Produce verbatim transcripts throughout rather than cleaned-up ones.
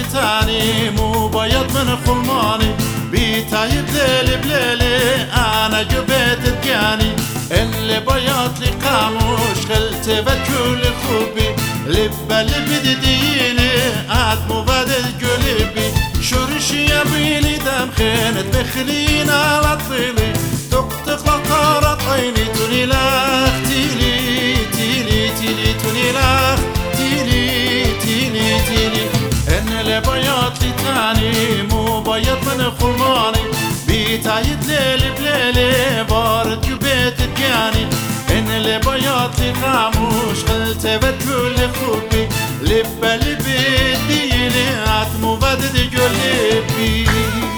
تاني مو بيض من خلماني بيتايب ليلي بليلي انا جبت تجاني اللي بيض لي قاموش خلت بكل خوبي لبا لبدي ديني عاد مبادل قلبي شرشي يا بيلي دم خينت بخلينا على طفيلي تقطق لطارة عيني توني لاخ تيلي تيلي تيلي توني لاخ تيلي تيلي تيلي ان اللي بيض لي تاني مو بيض من خلماني بيتايد ليلي بليلي بارد جبيت تجاني ان اللي بيض لي خاموش خلت بكل خوبي لبا لبي ديني عتمو بدد قلبي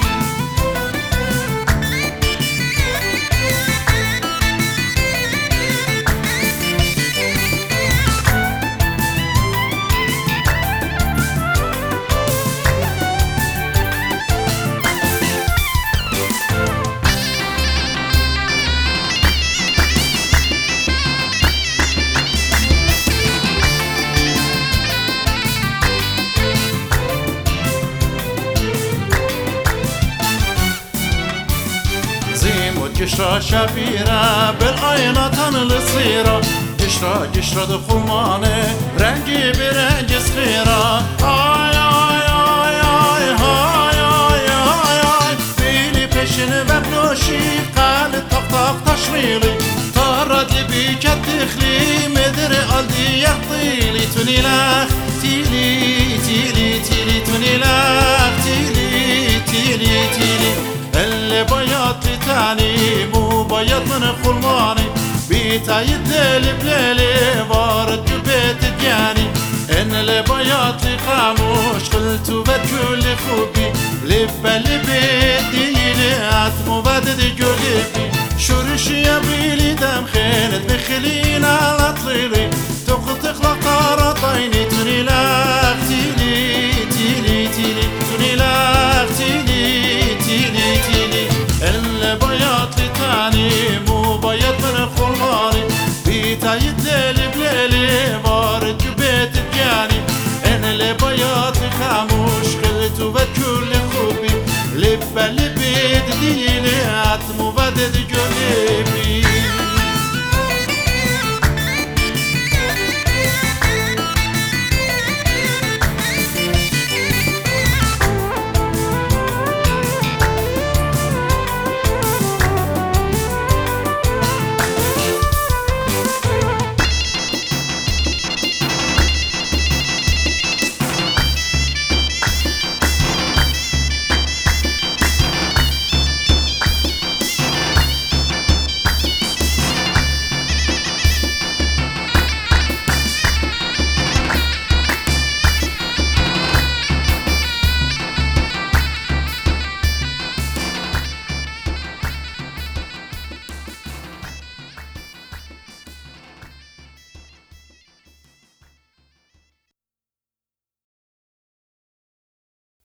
قشرة شبيرة بالعينة الصغيرة قشرة قشرة دخلمانة رنجي برنج صغيرة آي آي آي آي هاي آي آي آي بيلي بشن ببنوشي قال طق تشريلي طرد لي بيك الدخلي مدري قلبي يحطيلي توني لاخ تيلي تيلي تيلي توني لاخ تيلي تيلي تيلي اللي بيض لي تاني مو بيض من خلماني بيتايد ليلي بليلي بارد جبيت تجاني ان اللي بيض لي خاموش خلتو بكل خوبي لبا لبي ديني عتمو بدد قلبي شرشي يا بيلي دم خينت بخلينا على طريلي تقطق لطارة عيني توني لاخ تيلي تيلي تيلي توني لاخ تيلي تيلي تيلي اللي بيض لي تاني مو بيض من خلماني بيتايد ليلي بليلي بارد جبيت تجاني ان اللي بيض لي خاموش خلتو بكل خوبي لبا لبي ديني عتمو بدد قلبي